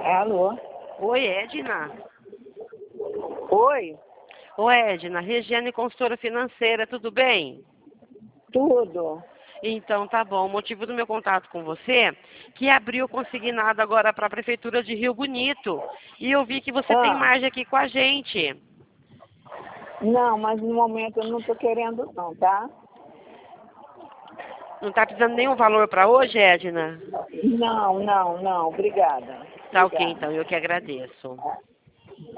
Alô? Oi, Edna. Oi? Oi, Edna. Regiane, consultora financeira, tudo bem? Tudo? Então, tá bom. O motivo do meu contato com você, que abriu consignado agora para a Prefeitura de Rio Bonito. E eu vi que você tem Ah, margem aqui com a gente. não, mas no momento eu não tô querendo não, tá? Não tá precisando nenhum valor para hoje, Edna? Não, obrigada. Tá ok, Obrigada. então. Eu que agradeço.